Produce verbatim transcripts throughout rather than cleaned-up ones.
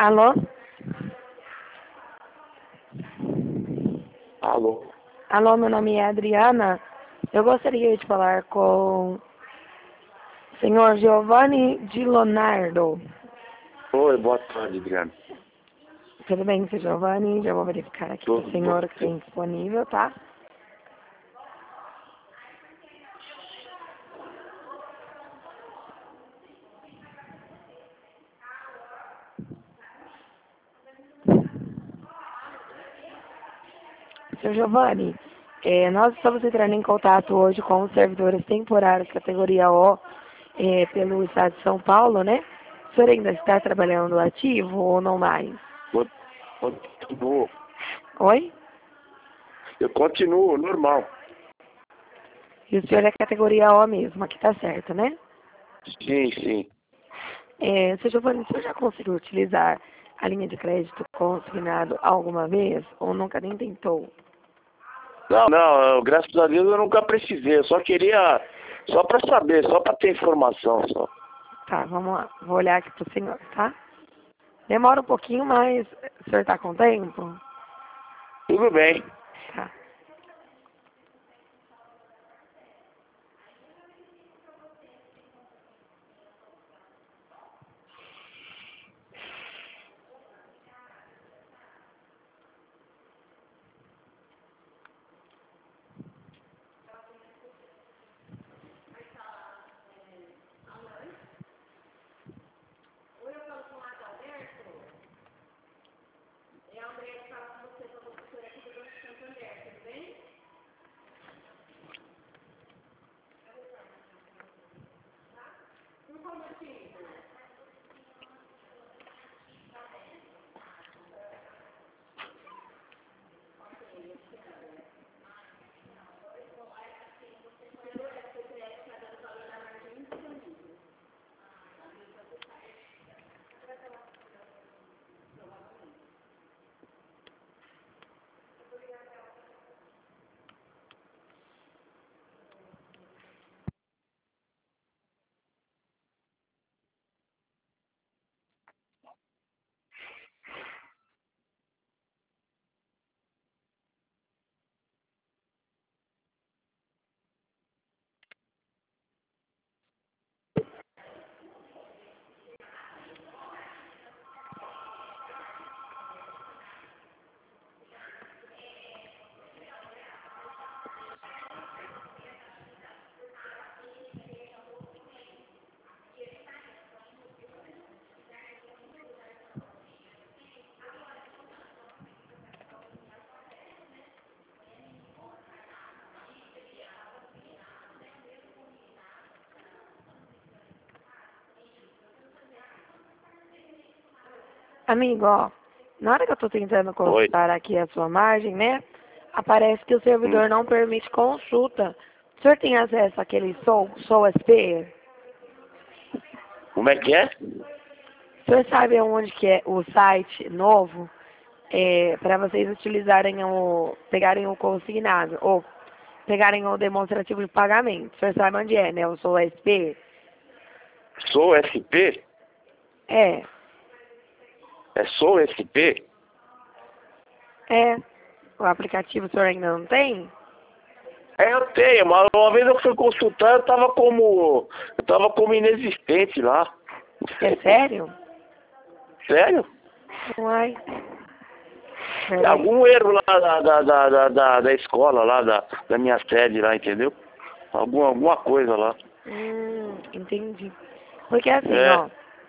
Alô? Alô? Alô, meu nome é Adriana. Eu gostaria de falar com o senhor Giovanni Di Leonardo. Oi, boa tarde, Adriano. Tudo bem, seu Giovanni? Já vou verificar aqui com Tudo o bom? senhor que tem disponível, tá? Seu Giovanni, eh, nós estamos entrando em contato hoje com os servidores temporários categoria O eh, pelo estado de São Paulo, né? O senhor ainda está trabalhando ativo ou não mais? Eu continuo. Oi? Eu continuo, normal. E o senhor é categoria O mesmo, aqui tá certo, né? Sim, sim. É, seu Giovanni, o senhor já conseguiu utilizar a linha de crédito consignado alguma vez ou nunca nem tentou? Não, não, eu, graças a Deus eu nunca precisei. Eu só queria, só pra saber, só pra ter informação, só. Tá, vamos lá. Vou olhar aqui pro senhor, tá? Demora um pouquinho, mas o senhor tá com tempo? Tudo bem. Tá. Amigo, ó, na hora que eu tô tentando Oi. consultar aqui a sua margem, né? Aparece que o Hum. servidor não permite consulta. O senhor tem acesso àquele Sou, Sou S P? Como é que é? O senhor sabe onde que é o site novo é, para vocês utilizarem o, pegarem o consignado ou pegarem o demonstrativo de pagamento? O senhor sabe onde é, né? O Sou S P? Sou S P? É, É Sou S P? é. O aplicativo o senhor ainda não tem? É, eu tenho, mas uma vez eu fui consultar, eu tava como, eu tava como inexistente lá. É sério? Sério? Uai. É Peraí. algum erro lá da, da, da, da, da, da escola lá, da, da minha sede lá, entendeu? Algum, alguma coisa lá. Hum, entendi. Porque assim, É. ó,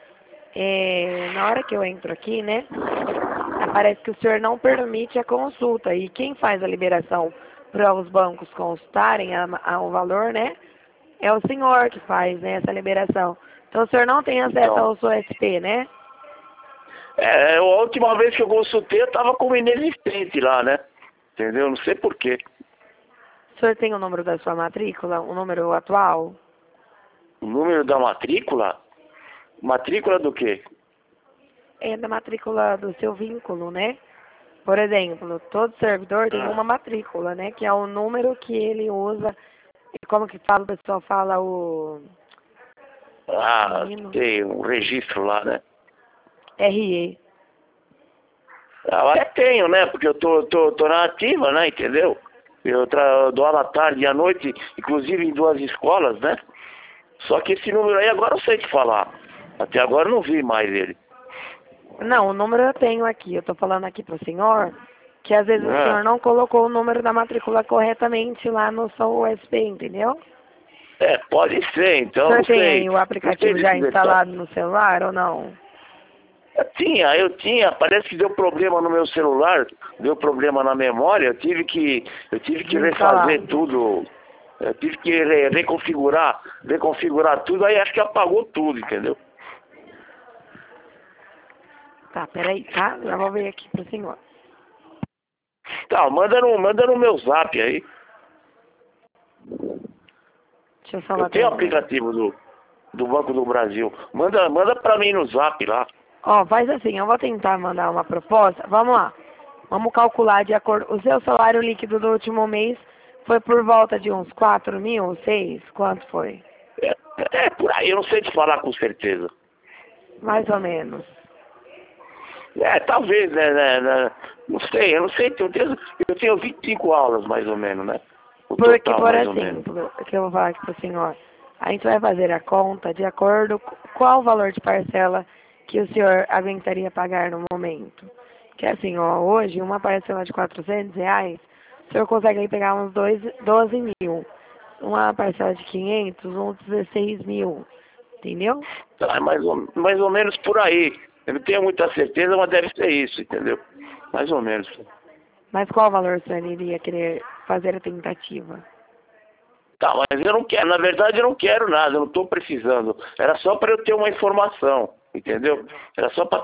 é, na hora que eu entro aqui, né, aparece que o senhor não permite a consulta. E quem faz a liberação para os bancos consultarem a, a, o valor, né, é o senhor que faz, né, essa liberação. Então o senhor não tem acesso Então. ao seu S P, né? É, a última vez que eu consultei, eu tava como inexistente lá, né? Entendeu? Não sei porquê. O senhor tem o número da sua matrícula, o número atual? O número da matrícula? Matrícula do quê? É da matrícula do seu vínculo, né? Por exemplo, todo servidor tem Ah, uma matrícula, né? Que é o número que ele usa. E como que fala, o pessoal fala o ah, menino tem um registro lá, né? R E. Eu até tenho, né? Porque eu tô, tô, tô na ativa, né? Entendeu? Eu, tra... eu dou aula à tarde e à noite, inclusive em duas escolas, né? Só que esse número aí agora eu sei te falar. Até agora eu não vi mais ele. Não, o número eu tenho aqui. Eu tô falando aqui pro senhor que às vezes o Ah, senhor não colocou o número da matrícula corretamente lá no seu U S B, entendeu? é, pode ser, O então, senhor não tem sei. aí o Não sei aplicativo já desse detalhe. instalado no celular ou não? Eu tinha, eu tinha, parece que deu problema no meu celular, deu problema na memória, eu tive que, eu tive que Desinstalar. refazer tudo, eu tive que re- reconfigurar, reconfigurar tudo, aí acho que apagou tudo, entendeu? Tá, peraí, tá? Já vou ver aqui pro senhor. Tá, manda no, manda no meu zap aí. Deixa eu só Eu tenho o atender. aplicativo do, do Banco do Brasil. Manda, manda pra mim no zap lá. Ó, faz assim, eu vou tentar mandar uma proposta. Vamos lá. Vamos calcular de acordo. O seu salário líquido do último mês foi por volta de uns quatro mil, seis? Quanto foi? É, é por aí, eu não sei te falar com certeza. Mais ou menos. É, talvez, né, né, né, não sei, eu não sei, eu tenho, eu tenho vinte e cinco aulas mais ou menos, né? O Porque, total, por mais ou menos. exemplo, o que eu vou falar aqui pro senhor, a gente vai fazer a conta de acordo com qual o valor de parcela que o senhor aguentaria pagar no momento. Que assim, ó, hoje, uma parcela de quatrocentos reais, o senhor consegue aí pegar uns dois, doze mil. Uma parcela de quinhentos, uns dezesseis mil. Entendeu? Tá, mais ou, mais ou menos por aí. Eu não tenho muita certeza, mas deve ser isso, entendeu? Mais ou menos. Mas qual valor o senhor iria querer fazer a tentativa? Tá, mas eu não quero, na verdade eu não quero nada, eu não estou precisando. Era só para eu ter uma informação, entendeu? Era só para